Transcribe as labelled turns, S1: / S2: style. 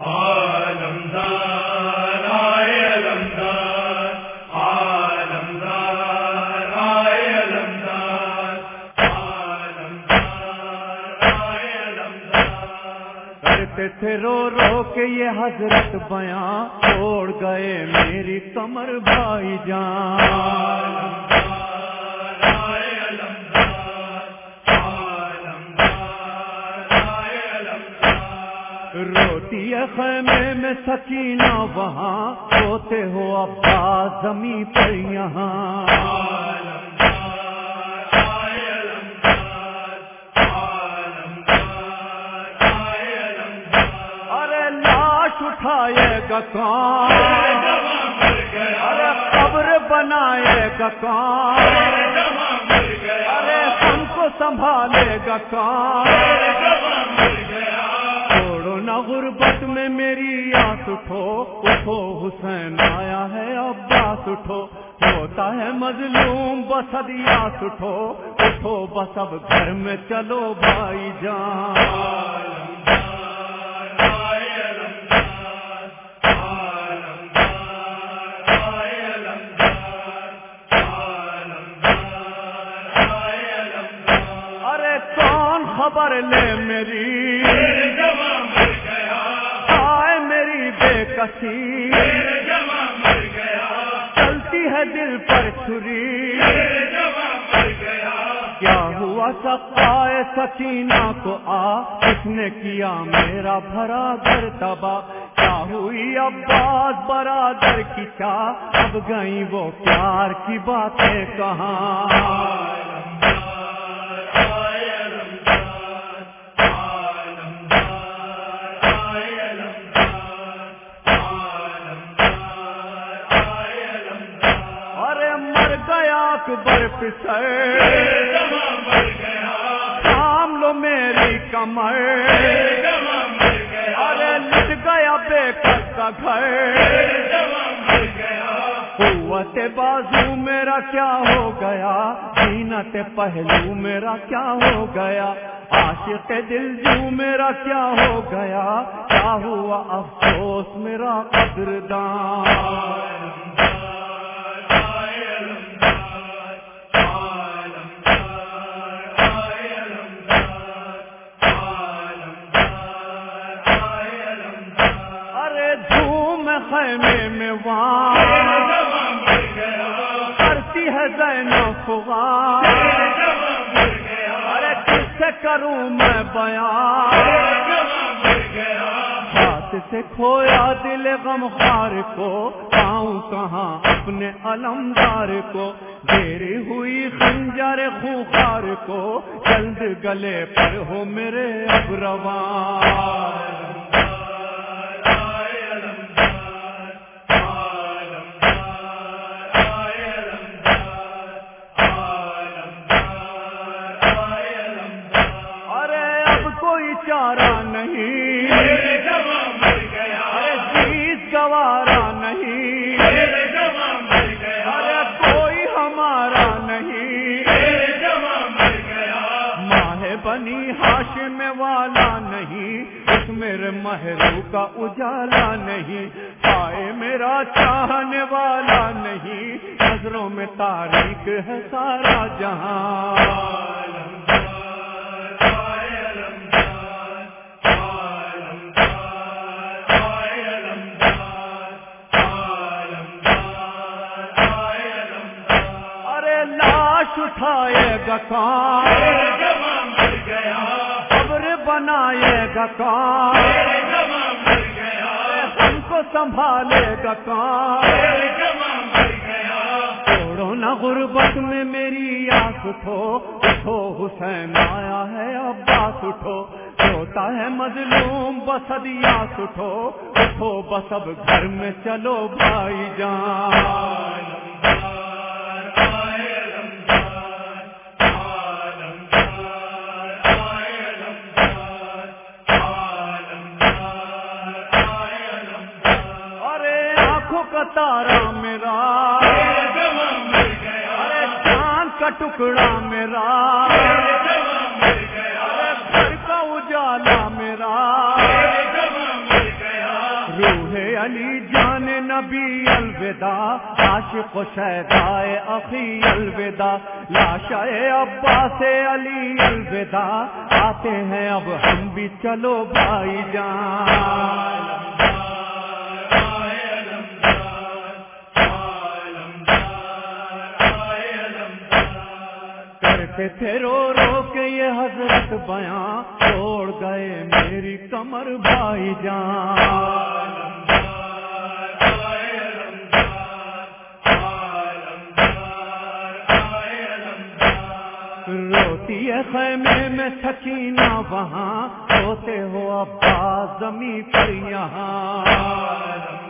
S1: عالمدار آئے علمدار، عالمدار آئے علمدار، عالمدار آئے علمدار۔
S2: کرتے تھے رو رو کے یہ حضرت بیاں، چھوڑ گئے میری کمر بھائی جان۔ روتی ہے خیمے میں سکینہ وہاں، سوتے ہو عباس زمین پر یہاں۔ ارے لاش اٹھائے گا کون، ارے قبر بنائے گا کون، ارے ہم کو سنبھالے گا کون۔ نہ غربت میں میری آس اٹھو، اٹھو حسین آیا ہے عباس اٹھو، ہوتا ہے مظلوم بس ادیاس اٹھو، اٹھو بس اب گھر میں چلو بھائی جان۔ ارے کون خبر لے میری، چلتی ہے دل پر چھری، کیا ہوا سقائے سکینہ کو آ، اس نے کیا میرا بھرا گھر تباہ، کیا ہوئی عباس برادر کی چاہ، اب گئی وہ پیار کی باتیں کہاں۔ اکبر پسر تھام لو میری کمر، ارے لٹ گیا بے کس کا گھر، قوت بازو میرا کیا ہو گیا، زینت پہلو میرا کیا ہو گیا، عاشق دل جو میرا کیا ہو گیا، کیا ہوا افسوس میرا قدردان۔ خیمے میں وہاں کرتی ہے زینب فغان، ارے کس سے کروں میں بیان، ہاتھ سے کھویا دل غمخوار کو، پاؤں کہاں اپنے علمدار کو، دیری ہوئی خنجر خونخوار کو، جلد گلے پر ہو میرے اب رواں۔ چارہ نہیں، ارے چیز گوارا نہیں، ارے کوئی ہمارا نہیں، ماہ بنی ہاشم والا نہیں، اس میرے مہرو کا اجالا نہیں، آئے میرا چاہنے والا نہیں، نظروں میں تاریک ہے سارا جہاں۔ اٹھائے گا کون، قبر بنائے گا کون، ہم کو سنبھالے گا کون، چھوڑو نہ غربت میں میری آس اٹھو، اٹھو حسین آیا ہے عباس اٹھو، روتا ہے مظلوم بس ادیاس اٹھو، اٹھو بس اب گھر میں چلو بھائی جان۔ تارا میرا، ارے چاند کا ٹکڑا میرا، ارے گھر کا اجالا میرا، علی جان نبی الوداع، عاشق و شیدائے اخی الوداع، لاشا عباس علی الوداع، آتے ہیں اب ہم بھی چلو بھائی جان۔ کرتے تھے رو رو کے یہ حضرت بیاں، توڑ گئے میری کمر بھائی جان۔ روتی ہے خیمے میں سکینہ وہاں، روتے ہو عباس زمین پر یہاں۔